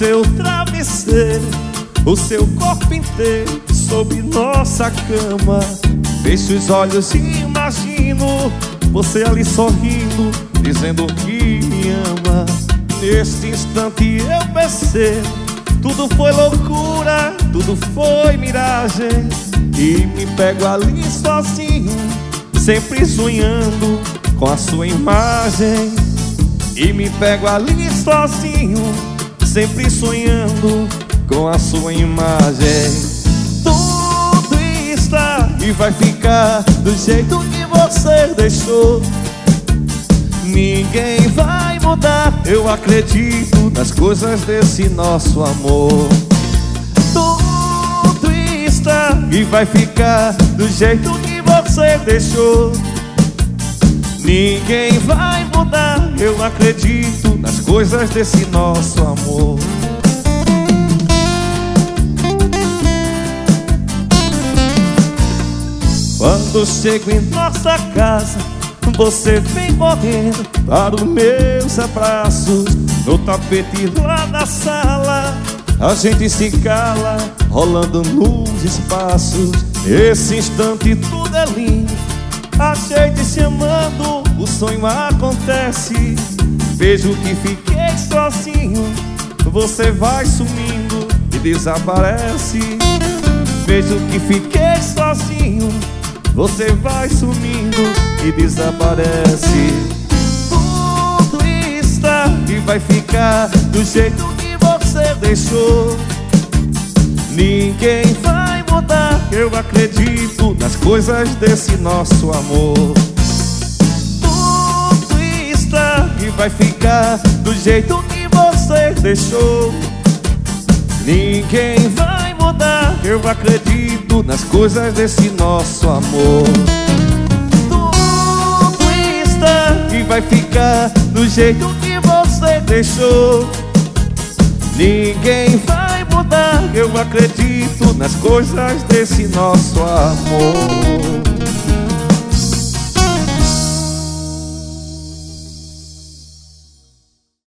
seu travesseiro, o seu corpo inteiro sob nossa cama. Fecho os olhos e imagino você ali sorrindo, dizendo que me ama. Neste instante eu percebo, tudo foi loucura, tudo foi miragem. E me pego ali sozinho, sempre sonhando com a sua imagem. E me pego ali sozinho, sempre sonhando com a sua imagem. Tudo está e vai ficar do jeito que você deixou. Ninguém vai mudar, eu acredito nas coisas desse nosso amor. Tudo está e vai ficar do jeito que você deixou. Ninguém vai mudar, eu acredito nas coisas desse nosso amor. Quando chego em nossa casa, você vem correndo para os meus abraços. No tapete lá na sala, a gente se cala, rolando nos espaços. Nesse instante tudo é lindo, a gente se amando, o sonho acontece. Vejo que fiquei sozinho, você vai sumindo e desaparece. Vejo que fiquei sozinho, você vai sumindo e desaparece. Tudo está e vai ficar do jeito que você deixou. Ninguém vai mudar, eu acredito nas coisas desse nosso amor. Tudo está e vai ficar do jeito que você deixou. Ninguém vai mudar, eu acredito nas coisas desse nosso amor. Tudo está e vai ficar do jeito que você deixou. Ninguém vai mudar, eu acredito nas coisas desse nosso amor.